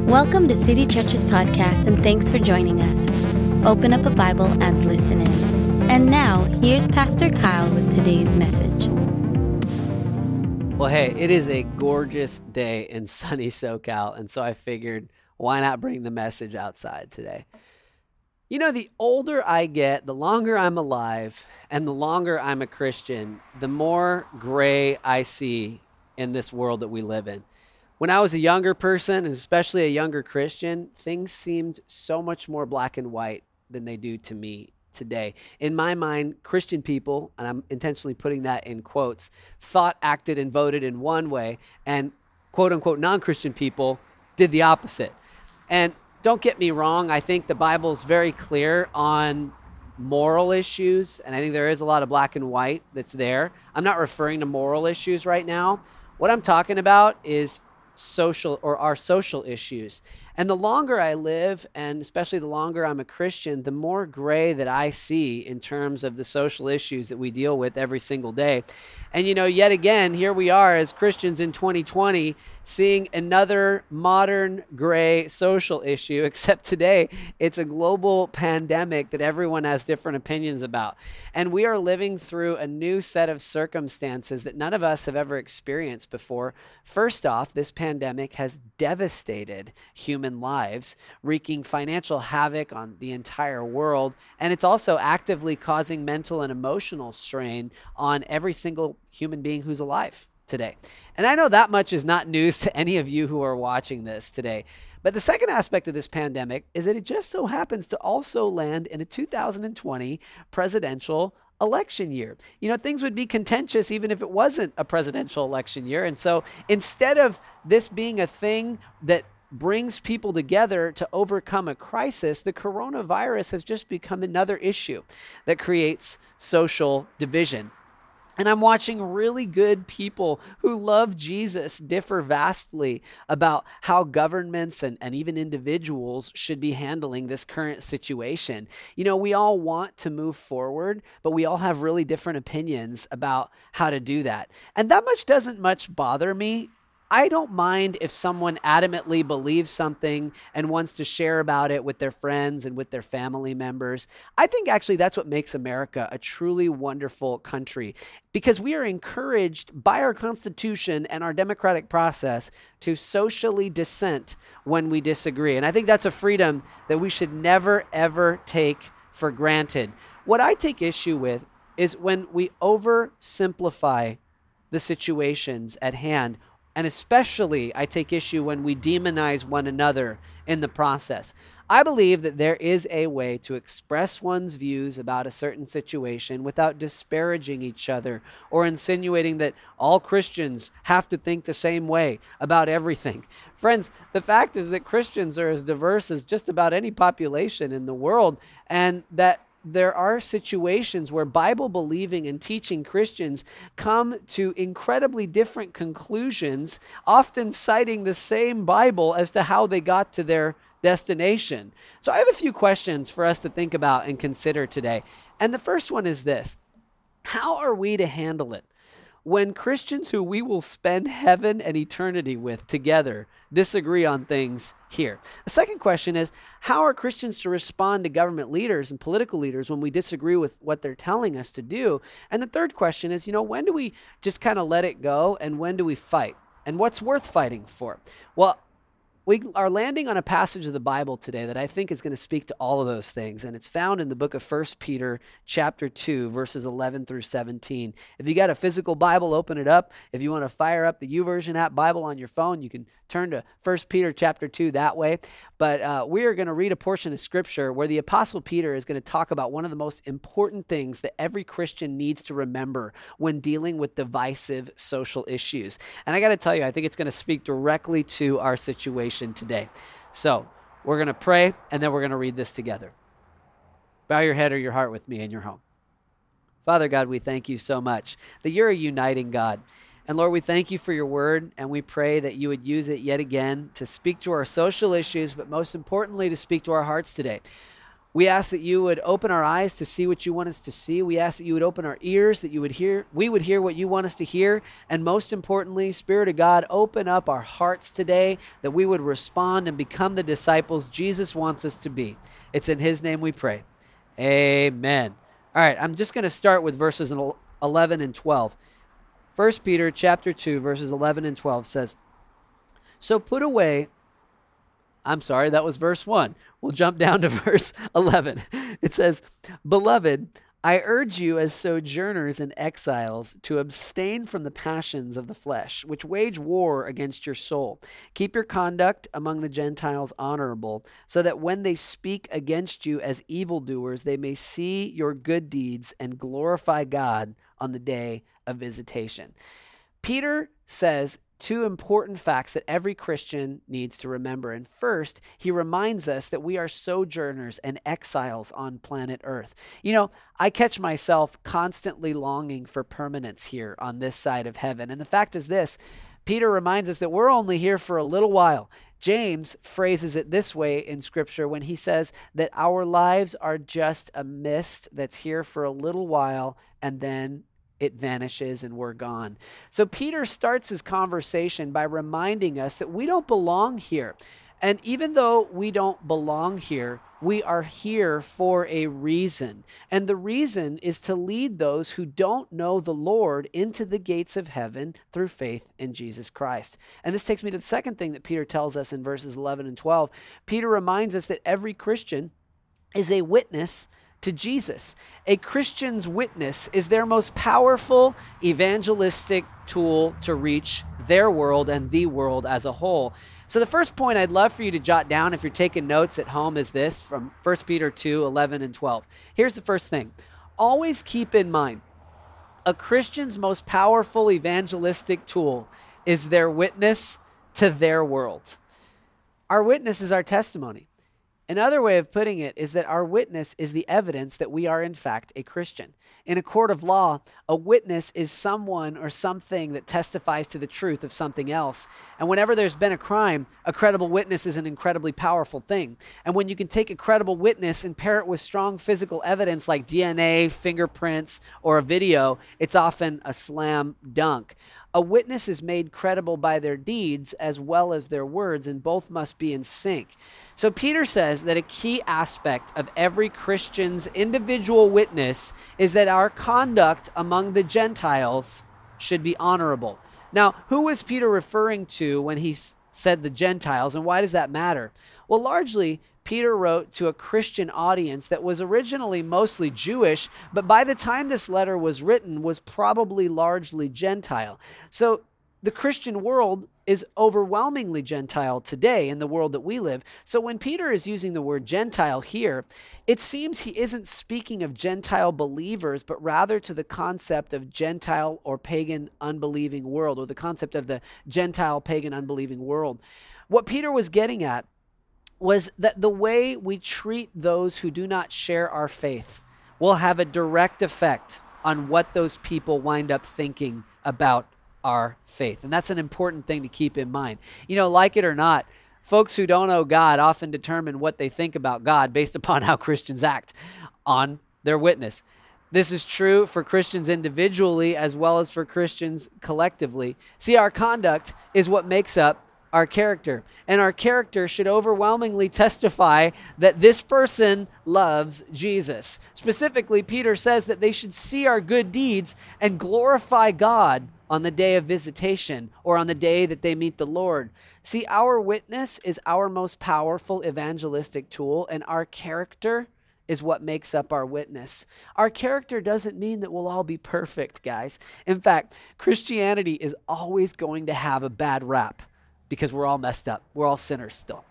Welcome to City Church's podcast, and thanks for joining us. Open up a Bible and listen in. And now, here's Pastor Kyle with today's message. Well, hey, it is a gorgeous day in sunny SoCal, and so I figured, why not bring the message outside today? You know, the older I get, the longer I'm alive, and the longer I'm a Christian, the more gray I see in this world that we live in. When I was a younger person, and especially a younger Christian, things seemed so much more black and white than they do to me today. In my mind, Christian people, and I'm intentionally putting that in quotes, thought, acted, and voted in one way, and quote-unquote non-Christian people did the opposite. And don't get me wrong, I think the Bible is very clear on moral issues, and I think there is a lot of black and white that's there. I'm not referring to moral issues right now. What I'm talking about is our social issues. And the longer I live, and especially the longer I'm a Christian, the more gray that I see in terms of the social issues that we deal with every single day. And you know, yet again, here we are as Christians in 2020, seeing another modern gray social issue, except today it's a global pandemic that everyone has different opinions about. And we are living through a new set of circumstances that none of us have ever experienced before. First off, this pandemic has devastated human lives, wreaking financial havoc on the entire world. And it's also actively causing mental and emotional strain on every single human being who's alive today. And I know that much is not news to any of you who are watching this today. But the second aspect of this pandemic is that it just so happens to also land in a 2020 presidential election year. You know, things would be contentious even if it wasn't a presidential election year. And so instead of this being a thing that brings people together to overcome a crisis, the coronavirus has just become another issue that creates social division. And I'm watching really good people who love Jesus differ vastly about how governments and even individuals should be handling this current situation. You know, we all want to move forward, but we all have really different opinions about how to do that. And that much doesn't much bother me. I don't mind if someone adamantly believes something and wants to share about it with their friends and with their family members. I think actually that's what makes America a truly wonderful country, because we are encouraged by our Constitution and our democratic process to socially dissent when we disagree. And I think that's a freedom that we should never, ever take for granted. What I take issue with is when we oversimplify the situations at hand. And especially, I take issue when we demonize one another in the process. I believe that there is a way to express one's views about a certain situation without disparaging each other or insinuating that all Christians have to think the same way about everything. Friends, the fact is that Christians are as diverse as just about any population in the world, and that there are situations where Bible-believing and teaching Christians come to incredibly different conclusions, often citing the same Bible as to how they got to their destination. So I have a few questions for us to think about and consider today. And the first one is this: how are we to handle it when Christians who we will spend heaven and eternity with together disagree on things here? The second question is, how are Christians to respond to government leaders and political leaders when we disagree with what they're telling us to do? And the third question is, when do we just kind of let it go, and when do we fight? And what's worth fighting for? Well, we are landing on a passage of the Bible today that I think is going to speak to all of those things, and it's found in the book of 1 Peter chapter 2, verses 11 through 17. If you got a physical Bible, open it up. If you want to fire up the YouVersion app Bible on your phone, you can turn to 1 Peter chapter 2 that way. But we are going to read a portion of Scripture where the Apostle Peter is going to talk about one of the most important things that every Christian needs to remember when dealing with divisive social issues. And I got to tell you, I think it's going to speak directly to our situation today. So we're going to pray, and then we're going to read this together. Bow your head or your heart with me in your home. Father God, we thank you so much that you're a uniting God. And Lord, we thank you for your word, and we pray that you would use it yet again to speak to our social issues, but most importantly, to speak to our hearts today. We ask that you would open our eyes to see what you want us to see. We ask that you would open our ears, that we would hear what you want us to hear. And most importantly, Spirit of God, open up our hearts today, that we would respond and become the disciples Jesus wants us to be. It's in his name we pray. Amen. All right, I'm just going to start with verses 11 and 12. 1 Peter chapter 2, verses 11 and 12 says, "So put away," I'm sorry, that was verse 1. We'll jump down to verse 11. It says, "Beloved, I urge you as sojourners and exiles to abstain from the passions of the flesh, which wage war against your soul. Keep your conduct among the Gentiles honorable, so that when they speak against you as evildoers, they may see your good deeds and glorify God on the day of visitation." Peter says two important facts that every Christian needs to remember. And first, he reminds us that we are sojourners and exiles on planet Earth. You know, I catch myself constantly longing for permanence here on this side of heaven. And the fact is this, Peter reminds us that we're only here for a little while. James phrases it this way in Scripture when he says that our lives are just a mist that's here for a little while and then it vanishes and we're gone. So Peter starts his conversation by reminding us that we don't belong here. And even though we don't belong here, we are here for a reason. And the reason is to lead those who don't know the Lord into the gates of heaven through faith in Jesus Christ. And this takes me to the second thing that Peter tells us in verses 11 and 12. Peter reminds us that every Christian is a witness to Jesus. A Christian's witness is their most powerful evangelistic tool to reach their world and the world as a whole. So the first point I'd love for you to jot down if you're taking notes at home is this from 1 Peter 2, 11 and 12. Here's the first thing. Always keep in mind, a Christian's most powerful evangelistic tool is their witness to their world. Our witness is our testimony. Another way of putting it is that our witness is the evidence that we are in fact a Christian. In a court of law, a witness is someone or something that testifies to the truth of something else. And whenever there's been a crime, a credible witness is an incredibly powerful thing. And when you can take a credible witness and pair it with strong physical evidence like DNA, fingerprints, or a video, it's often a slam dunk. A witness is made credible by their deeds as well as their words, and both must be in sync. So Peter says that a key aspect of every Christian's individual witness is that our conduct among the Gentiles should be honorable. Now, who was Peter referring to when he said the Gentiles, and why does that matter? Well, largely, Peter wrote to a Christian audience that was originally mostly Jewish, but by the time this letter was written, was probably largely Gentile. So the Christian world is overwhelmingly Gentile today in the world that we live. So when Peter is using the word Gentile here, it seems he isn't speaking of Gentile believers, but rather to the concept of Gentile or pagan unbelieving world, or the concept of the Gentile pagan unbelieving world. What Peter was getting at was that the way we treat those who do not share our faith will have a direct effect on what those people wind up thinking about our faith. And that's an important thing to keep in mind. You know, like it or not, folks who don't know God often determine what they think about God based upon how Christians act on their witness. This is true for Christians individually as well as for Christians collectively. See, our conduct is what makes up our character, and our character should overwhelmingly testify that this person loves Jesus. Specifically, Peter says that they should see our good deeds and glorify God on the day of visitation or on the day that they meet the Lord. See, our witness is our most powerful evangelistic tool, and our character is what makes up our witness. Our character doesn't mean that we'll all be perfect, guys. In fact, Christianity is always going to have a bad rap, because we're all messed up. We're all sinners still.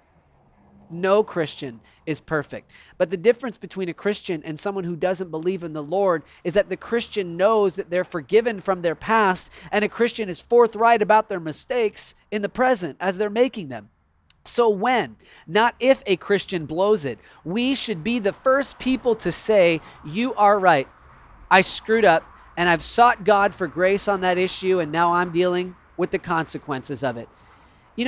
No Christian is perfect. But the difference between a Christian and someone who doesn't believe in the Lord is that the Christian knows that they're forgiven from their past, and a Christian is forthright about their mistakes in the present as they're making them. So when, not if, a Christian blows it, we should be the first people to say, "You are right. I screwed up, and I've sought God for grace on that issue, and now I'm dealing with the consequences of it." You know,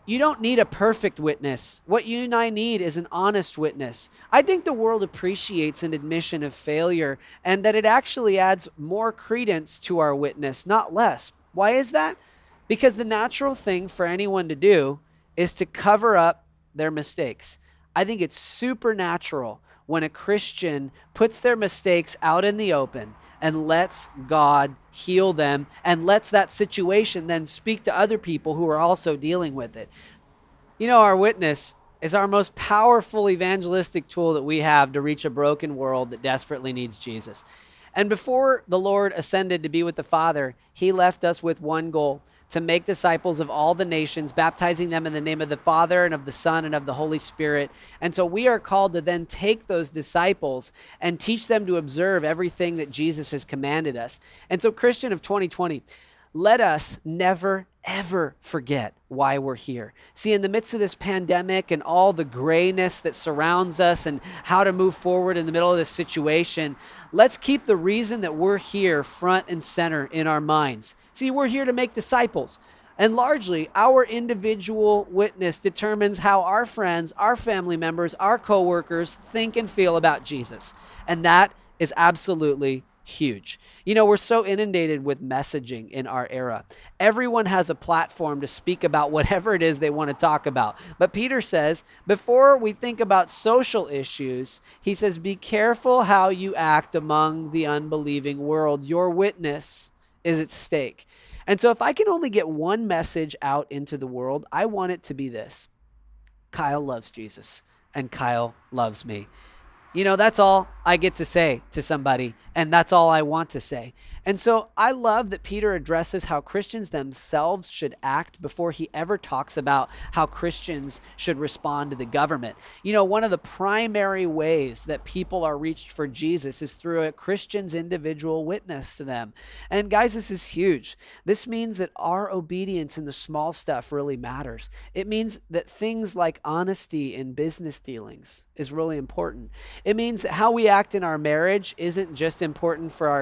You don't need a perfect witness. What you and I need is an honest witness. I think the world appreciates an admission of failure and that it actually adds more credence to our witness, not less. Why is that? Because the natural thing for anyone to do is to cover up their mistakes. I think it's supernatural when a Christian puts their mistakes out in the open and lets God heal them and lets that situation then speak to other people who are also dealing with it. You know, our witness is our most powerful evangelistic tool that we have to reach a broken world that desperately needs Jesus. And before the Lord ascended to be with the Father, he left us with one goal: to make disciples of all the nations, baptizing them in the name of the Father and of the Son and of the Holy Spirit. And so we are called to then take those disciples and teach them to observe everything that Jesus has commanded us. And so, Christian of 2020, let us never, ever forget why we're here. See, in the midst of this pandemic and all the grayness that surrounds us and how to move forward in the middle of this situation, let's keep the reason that we're here front and center in our minds. See, we're here to make disciples. And largely, our individual witness determines how our friends, our family members, our coworkers think and feel about Jesus. And that is absolutely huge. You know, we're so inundated with messaging in our era. Everyone has a platform to speak about whatever it is they want to talk about. But Peter says, before we think about social issues, he says, be careful how you act among the unbelieving world. Your witness is at stake. And so if I can only get one message out into the world, I want it to be this: Kyle loves Jesus and Kyle loves me. You know, that's all I get to say to somebody, and that's all I want to say. And so I love that Peter addresses how Christians themselves should act before he ever talks about how Christians should respond to the government. You know, one of the primary ways that people are reached for Jesus is through a Christian's individual witness to them. And guys, this is huge. This means that our obedience in the small stuff really matters. It means that things like honesty in business dealings is really important. It means that how we act in our marriage isn't just important for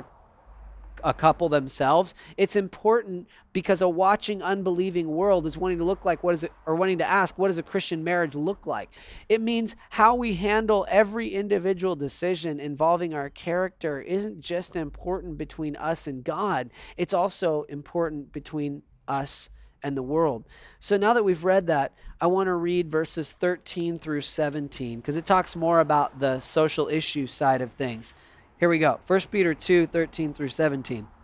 a couple themselves. It's important because a watching, unbelieving world is wanting to wanting to ask, what does a Christian marriage look like? It means how we handle every individual decision involving our character isn't just important between us and God. It's also important between us and the world. So now that we've read that, I want to read verses 13 through 17 because it talks more about the social issue side of things. Here we go. 1 Peter 2, 13 through 17. It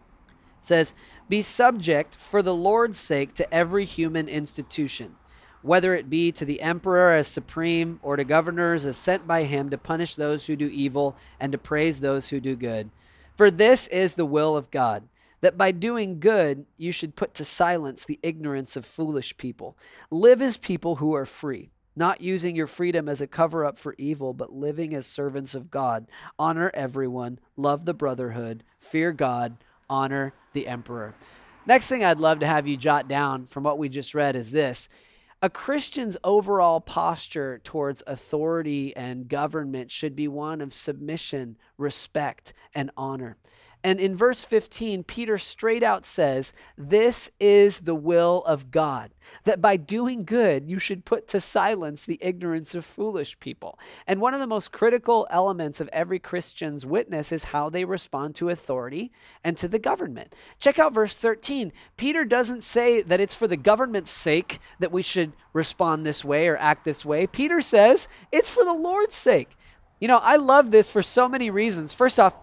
says, be subject for the Lord's sake to every human institution, whether it be to the emperor as supreme or to governors as sent by him to punish those who do evil and to praise those who do good. For this is the will of God, that by doing good you should put to silence the ignorance of foolish people. Live as people who are free, not using your freedom as a cover-up for evil, but living as servants of God. Honor everyone, love the brotherhood, fear God, honor the emperor. Next thing I'd love to have you jot down from what we just read is this: a Christian's overall posture towards authority and government should be one of submission, respect, and honor. And in verse 15, Peter straight out says, this is the will of God, that by doing good, you should put to silence the ignorance of foolish people. And one of the most critical elements of every Christian's witness is how they respond to authority and to the government. Check out verse 13. Peter doesn't say that it's for the government's sake that we should respond this way or act this way. Peter says it's for the Lord's sake. You know, I love this for so many reasons. First off,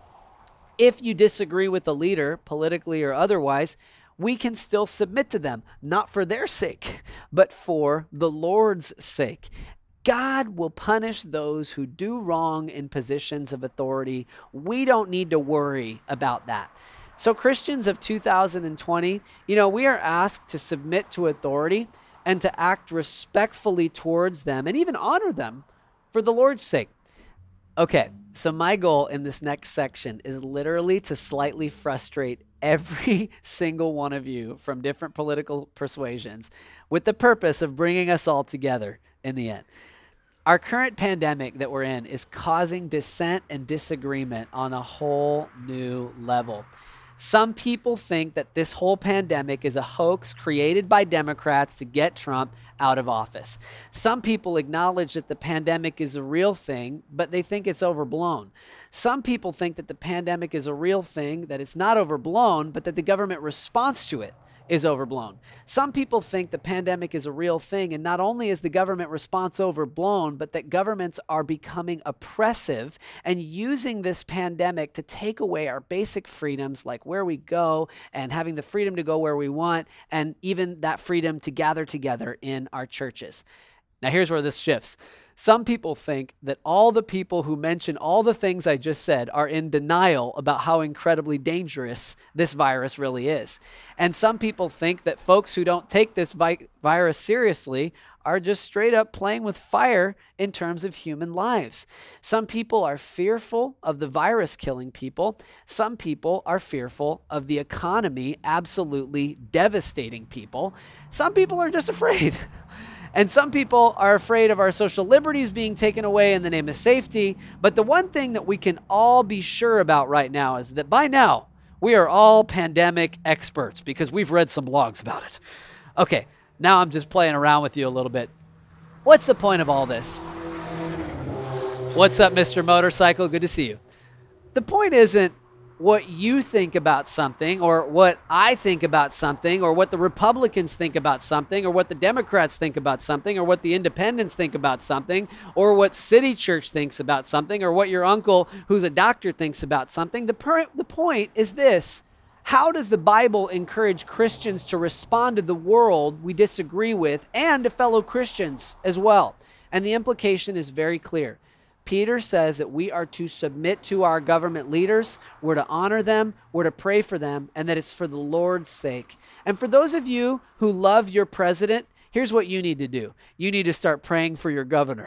if you disagree with the leader, politically or otherwise, we can still submit to them, not for their sake, but for the Lord's sake. God will punish those who do wrong in positions of authority. We don't need to worry about that. So Christians of 2020, we are asked to submit to authority and to act respectfully towards them and even honor them for the Lord's sake. Okay, so my goal in this next section is literally to slightly frustrate every single one of you from different political persuasions with the purpose of bringing us all together in the end. Our current pandemic that we're in is causing dissent and disagreement on a whole new level. Some people think that this whole pandemic is a hoax created by Democrats to get Trump out of office. Some people acknowledge that the pandemic is a real thing, but they think it's overblown. Some people think that the pandemic is a real thing, that it's not overblown, but that the government response to it is overblown. Some people think the pandemic is a real thing, and not only is the government response overblown, but that governments are becoming oppressive and using this pandemic to take away our basic freedoms, like where we go and having the freedom to go where we want, and even that freedom to gather together in our churches. Now, here's where this shifts. Some people think that all the people who mention all the things I just said are in denial about how incredibly dangerous this virus really is. And some people think that folks who don't take this virus seriously are just straight up playing with fire in terms of human lives. Some people are fearful of the virus killing people. Some people are fearful of the economy absolutely devastating people. Some people are just afraid. And some people are afraid of our social liberties being taken away in the name of safety. But the one thing that we can all be sure about right now is that by now, we are all pandemic experts because we've read some blogs about it. Okay, now I'm just playing around with you a little bit. What's the point of all this? What's up, Mr. Motorcycle? Good to see you. The point isn't what you think about something or what I think about something or what the Republicans think about something or what the Democrats think about something or what the independents think about something or what City Church thinks about something or what your uncle who's a doctor thinks about something. The point is this: how does the Bible encourage Christians to respond to the world we disagree with and to fellow Christians as well? And the implication is very clear. Peter says that we are to submit to our government leaders, we're to honor them, we're to pray for them, and that it's for the Lord's sake. And for those of you who love your president, here's what you need to do. You need to start praying for your governor.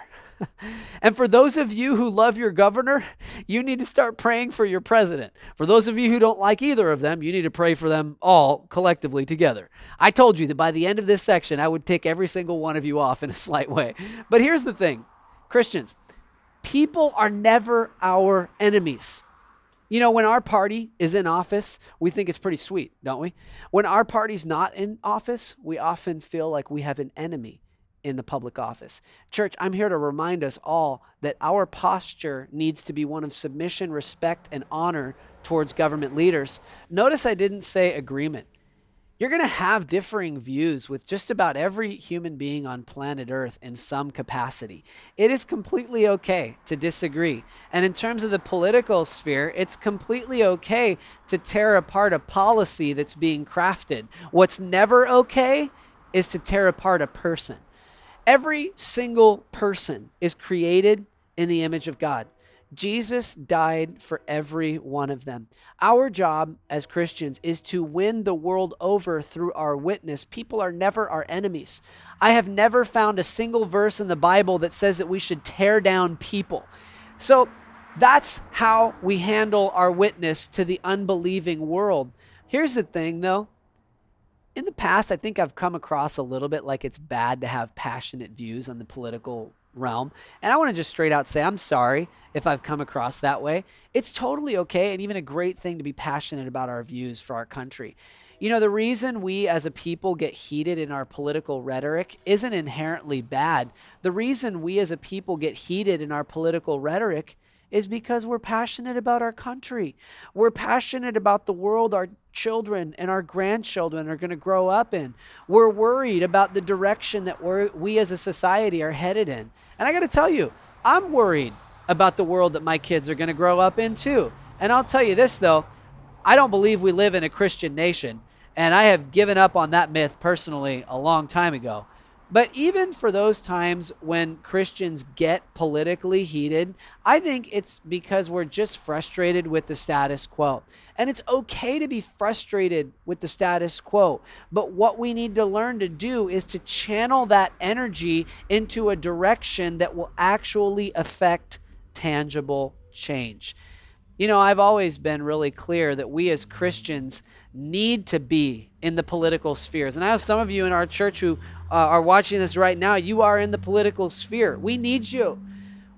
And for those of you who love your governor, you need to start praying for your president. For those of you who don't like either of them, you need to pray for them all collectively together. I told you that by the end of this section, I would tick every single one of you off in a slight way. But here's the thing, Christians, people are never our enemies. You know, when our party is in office, we think it's pretty sweet, don't we? When our party's not in office, we often feel like we have an enemy in the public office. Church, I'm here to remind us all that our posture needs to be one of submission, respect, and honor towards government leaders. Notice I didn't say agreement. You're going to have differing views with just about every human being on planet Earth in some capacity. It is completely okay to disagree. And in terms of the political sphere, it's completely okay to tear apart a policy that's being crafted. What's never okay is to tear apart a person. Every single person is created in the image of God. Jesus died for every one of them. Our job as Christians is to win the world over through our witness. People are never our enemies. I have never found a single verse in the Bible that says that we should tear down people. So that's how we handle our witness to the unbelieving world. Here's the thing, though. In the past, I think I've come across a little bit like it's bad to have passionate views on the political realm. And I want to just straight out say, I'm sorry if I've come across that way. It's totally okay and even a great thing to be passionate about our views for our country. You know, the reason we as a people get heated in our political rhetoric isn't inherently bad. The reason we as a people get heated in our political rhetoric is because we're passionate about our country. We're passionate about the world our children and our grandchildren are going to grow up in. We're worried about the direction that we as a society are headed in. And I got to tell you, I'm worried about the world that my kids are going to grow up in too. And I'll tell you this, though, I don't believe we live in a Christian nation. And I have given up on that myth personally a long time ago. But even for those times when Christians get politically heated, I think it's because we're just frustrated with the status quo. And it's okay to be frustrated with the status quo. But what we need to learn to do is to channel that energy into a direction that will actually affect tangible change. You know, I've always been really clear that we as Christians need to be in the political spheres. And I have some of you in our church who are watching this right now. You are in the political sphere. We need you.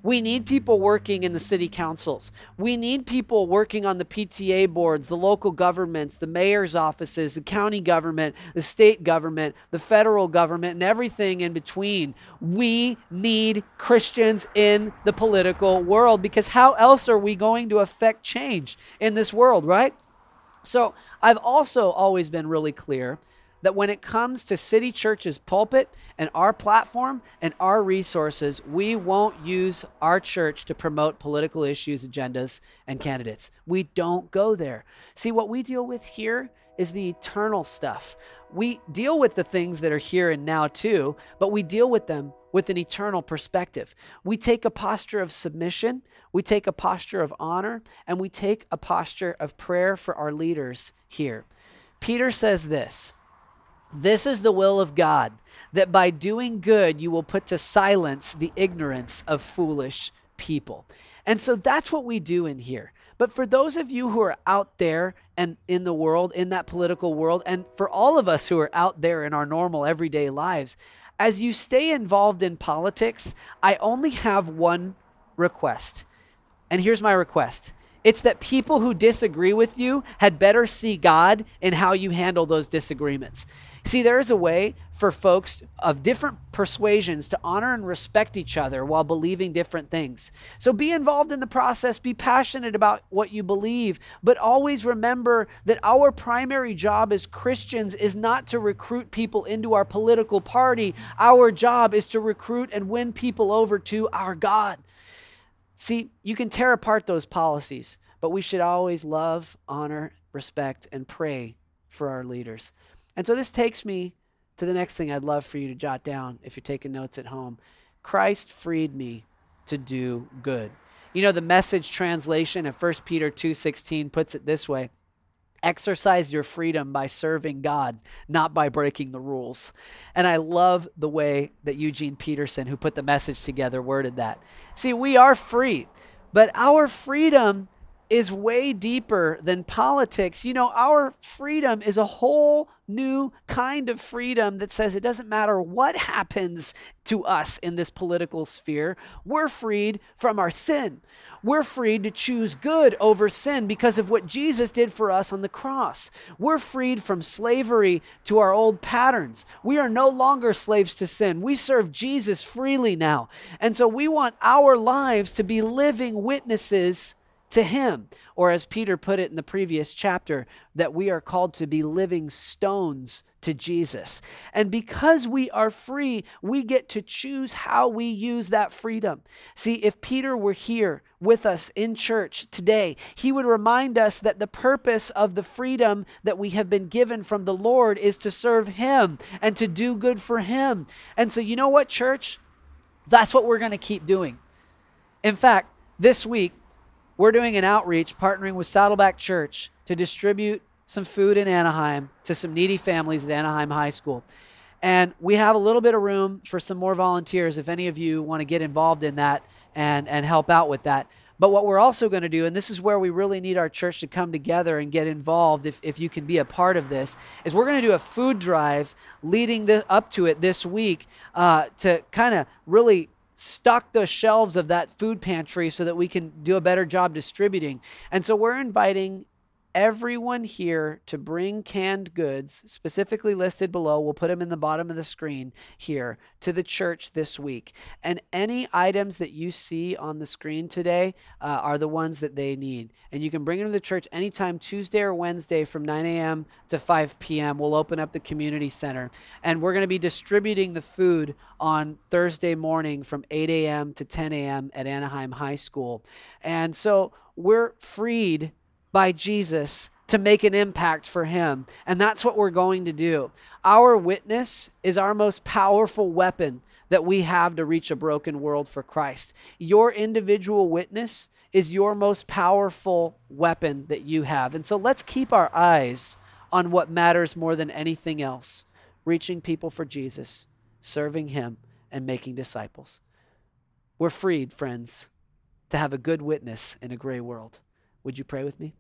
We need people working in the city councils. We need people working on the PTA boards, the local governments, the mayor's offices, the county government, the state government, the federal government, and everything in between. We need Christians in the political world, because how else are we going to affect change in this world, right? So I've also always been really clear that when it comes to City Church's pulpit and our platform and our resources, we won't use our church to promote political issues, agendas, and candidates. We don't go there. See, what we deal with here is the eternal stuff. We deal with the things that are here and now too, but we deal with them with an eternal perspective. We take a posture of submission, we take a posture of honor, and we take a posture of prayer for our leaders here. Peter says this: "This is the will of God, that by doing good you will put to silence the ignorance of foolish people." And so that's what we do in here. But for those of you who are out there and in the world, in that political world, and for all of us who are out there in our normal everyday lives, as you stay involved in politics, I only have one request. And here's my request. It's that people who disagree with you had better see God in how you handle those disagreements. See, there is a way for folks of different persuasions to honor and respect each other while believing different things. So be involved in the process, be passionate about what you believe, but always remember that our primary job as Christians is not to recruit people into our political party. Our job is to recruit and win people over to our God. See, you can tear apart those policies, but we should always love, honor, respect, and pray for our leaders. And so this takes me to the next thing I'd love for you to jot down if you're taking notes at home. Christ freed me to do good. You know, the Message translation of 1 Peter 2:16 puts it this way: "Exercise your freedom by serving God, not by breaking the rules." And I love the way that Eugene Peterson, who put the Message together, worded that. See, we are free, but our freedom is way deeper than politics. You know, our freedom is a whole new kind of freedom that says it doesn't matter what happens to us in this political sphere. We're freed from our sin. We're freed to choose good over sin because of what Jesus did for us on the cross. We're freed from slavery to our old patterns. We are no longer slaves to sin. We serve Jesus freely now. And so we want our lives to be living witnesses to him. Or as Peter put it in the previous chapter, that we are called to be living stones to Jesus. And because we are free, we get to choose how we use that freedom. See, if Peter were here with us in church today, he would remind us that the purpose of the freedom that we have been given from the Lord is to serve him and to do good for him. And so you know what, church? That's what we're going to keep doing. In fact, this week, we're doing an outreach partnering with Saddleback Church to distribute some food in Anaheim to some needy families at Anaheim High School. And we have a little bit of room for some more volunteers if any of you want to get involved in that and help out with that. But what we're also going to do, and this is where we really need our church to come together and get involved if you can be a part of this, is we're going to do a food drive leading up to it this week to kind of really stock the shelves of that food pantry so that we can do a better job distributing. And so we're inviting everyone here to bring canned goods, specifically listed below. We'll put them in the bottom of the screen here, to the church this week. And any items that you see on the screen today are the ones that they need. And you can bring them to the church anytime, Tuesday or Wednesday from 9 a.m. to 5 p.m. We'll open up the community center. And we're going to be distributing the food on Thursday morning from 8 a.m. to 10 a.m. at Anaheim High School. And so we're freed by Jesus to make an impact for him. And that's what we're going to do. Our witness is our most powerful weapon that we have to reach a broken world for Christ. Your individual witness is your most powerful weapon that you have. And so let's keep our eyes on what matters more than anything else: reaching people for Jesus, serving him, and making disciples. We're freed, friends, to have a good witness in a gray world. Would you pray with me?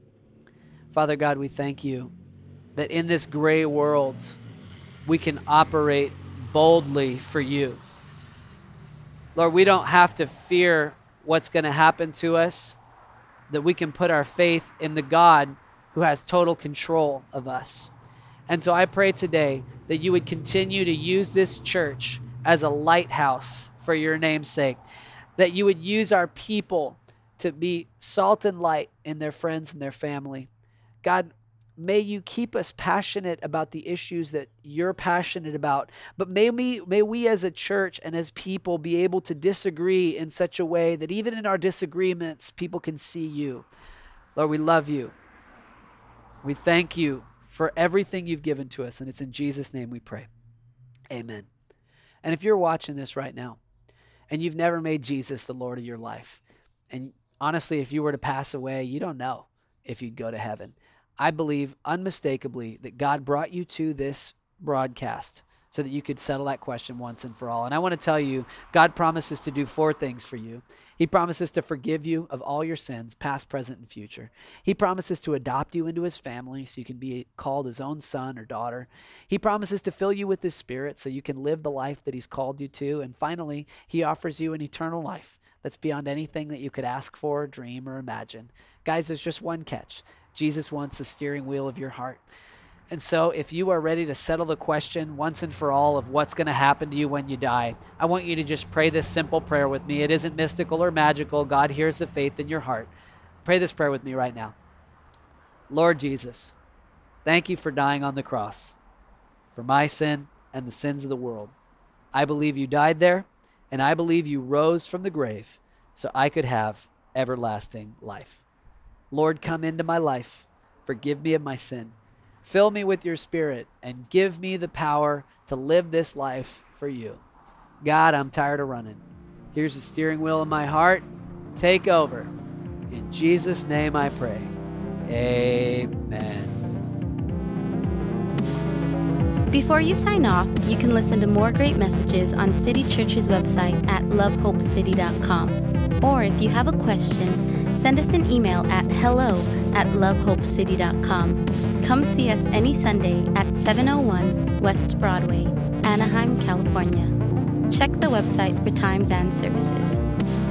Father God, we thank you that in this gray world, we can operate boldly for you. Lord, we don't have to fear what's going to happen to us, that we can put our faith in the God who has total control of us. And so I pray today that you would continue to use this church as a lighthouse for your name's sake, that you would use our people to be salt and light in their friends and their family. God, may you keep us passionate about the issues that you're passionate about, but may we as a church and as people be able to disagree in such a way that even in our disagreements, people can see you. Lord, we love you. We thank you for everything you've given to us, and it's in Jesus' name we pray. Amen. And if you're watching this right now, and you've never made Jesus the Lord of your life, and honestly, if you were to pass away, you don't know if you'd go to heaven. I believe unmistakably that God brought you to this broadcast so that you could settle that question once and for all. And I want to tell you, God promises to do 4 things for you. He promises to forgive you of all your sins, past, present, and future. He promises to adopt you into his family so you can be called his own son or daughter. He promises to fill you with his Spirit so you can live the life that he's called you to. And finally, he offers you an eternal life that's beyond anything that you could ask for, dream, or imagine. Guys, there's just one catch. Jesus wants the steering wheel of your heart. And so if you are ready to settle the question once and for all of what's going to happen to you when you die, I want you to just pray this simple prayer with me. It isn't mystical or magical. God hears the faith in your heart. Pray this prayer with me right now. Lord Jesus, thank you for dying on the cross for my sin and the sins of the world. I believe you died there, and I believe you rose from the grave so I could have everlasting life. Lord, come into my life. Forgive me of my sin. Fill me with your Spirit and give me the power to live this life for you. God, I'm tired of running. Here's the steering wheel of my heart. Take over. In Jesus' name I pray. Amen. Before you sign off, you can listen to more great messages on City Church's website at lovehopecity.com. Or if you have a question, send us an email at hello@lovehopecity.com. Come see us any Sunday at 701 West Broadway, Anaheim, California. Check the website for times and services.